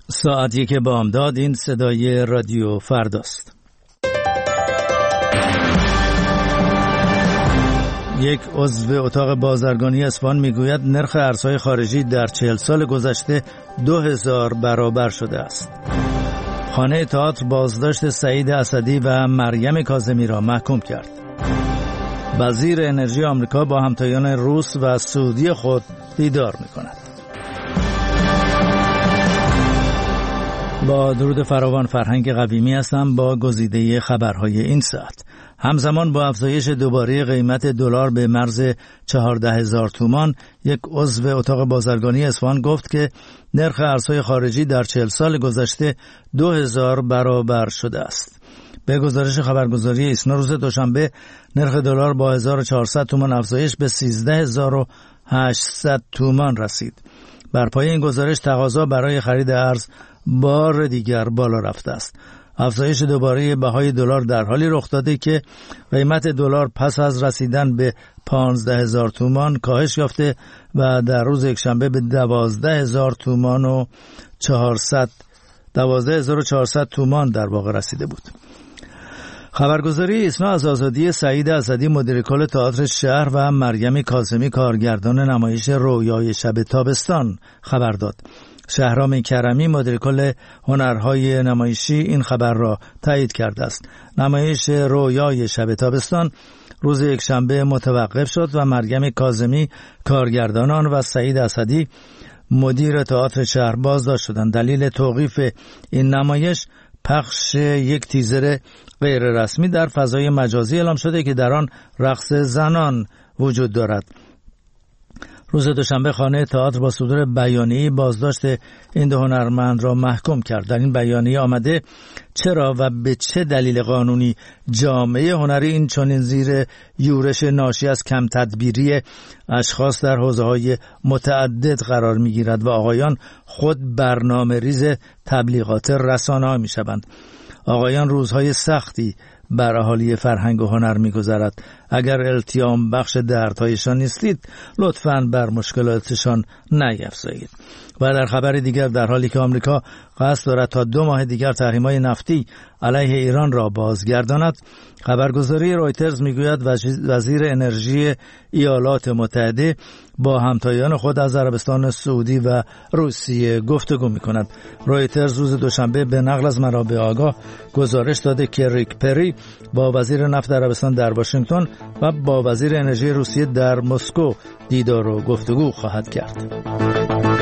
ساعت 1 بامداد. این صدای رادیو فرداست. یک عضو اتاق بازرگانی اصفهان میگوید نرخ ارزهای خارجی در 40 سال گذشته 2000 برابر شده است. خانه تئاتر بازداشت سعید اسدی و مریم کاظمی را محکوم کرد. وزیر انرژی آمریکا با همتایان روس و سعودی خود دیدار می‌کند. با درود فراوان، فرهنگ قویمی هستم با گزیده خبرهای این ساعت. همزمان با افزایش دوباره قیمت دلار به مرز 14,000 تومان، یک عضو اتاق بازرگانی اصفهان گفت که نرخ ارزهای خارجی در 40 سال گذشته 2000 برابر شده است. به گزارش خبرگزاری ایسنا روز دوشنبه نرخ دلار با 1400 تومان افزایش به 13800 تومان رسید. بر پایه این گزارش تقاضا برای خرید ارز بار دیگر بالا رفته است. افزایش دوباره بهای دلار در حالی رخ داده که قیمت دلار پس از رسیدن به 15000 تومان کاهش یافته و در روز یکشنبه به 12400 تومان و 12400 تومان در واقع رسیده بود. خبرگزاری ایسنا از آزادی سعید اسدی مدیر کل تئاتر شهر و مریم کاظمی کارگردان نمایش رویای شب تابستان خبر داد. شهرام کرمی مدیر کل هنرهای نمایشی این خبر را تایید کرده است. نمایش رویای شب تابستان روز یکشنبه متوقف شد و مریم کاظمی کارگردان آن و سعید اسدی مدیر تئاتر شهر بازداشت شدند. دلیل توقیف این نمایش پخش یک تیزر غیر رسمی در فضای مجازی اعلام شده که در آن رقص زنان وجود دارد. روز دوشنبه خانه تئاتر با صدور بیانیه‌ای بازداشت این دو هنرمند را محکوم کرد. در این بیانیه آمده چرا و به چه دلیل قانونی جامعه هنری این چنین زیر یورش ناشی از کم تدبیری اشخاص در حوزه‌های متعدد قرار می‌گیرد و آقایان خود برنامه ریز تبلیغات رسانه‌ها می‌شوند. آقایان روزهای سختی بر اهالی فرهنگ و هنر می‌گذرد. اگر التیام بخش دردهایشان نیستید لطفاً بر مشکلاتشان نیفزایید. و در خبر دیگر، در حالی که آمریکا قصد دارد تا 2 ماه دیگر تحریم‌های نفتی علیه ایران را بازگرداند، خبرگزاری رویترز میگوید وزیر انرژی ایالات متحده با همتایان خود از عربستان سعودی و روسیه گفتگو می‌کند. رویترز روز دوشنبه به نقل از منابع آگاه گزارش داده که ریک پری با وزیر نفت عربستان در واشنگتن و با وزیر انرژی روسیه در مسکو دیدار و گفتگو خواهد کرد.